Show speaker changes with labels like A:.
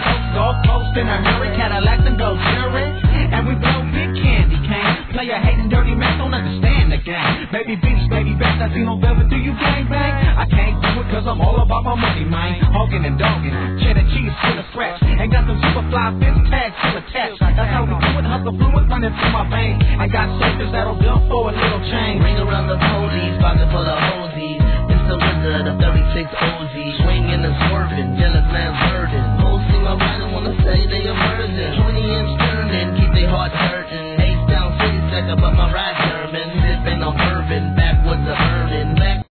A: coast, Gulf Coast, in a hurry, Cadillacs and gold jewelry. And we blow big candy cane. Player hating dirty man, don't understand the game. Baby beats, baby best, I see no velvet, do you gang bang? I can't do it cause I'm all about my money, man. Hogging and dogging, cheddar cheese full of scratch. Ain't got some super fly fist tags full attached. That's how we do it, hustle fluid running through my veins. I got soldiers that'll bill for a little change.
B: Ring around the police, pocket full of hosies. It's the wizard of 36 OG. Swinging and swerving, jealous man's burden. Hoes see my rider, wanna say they a virgin. 20-inch turning, keep their heart hurting. Ace down, city second, but my ride German. Sipping on bourbon, backwoods of urban.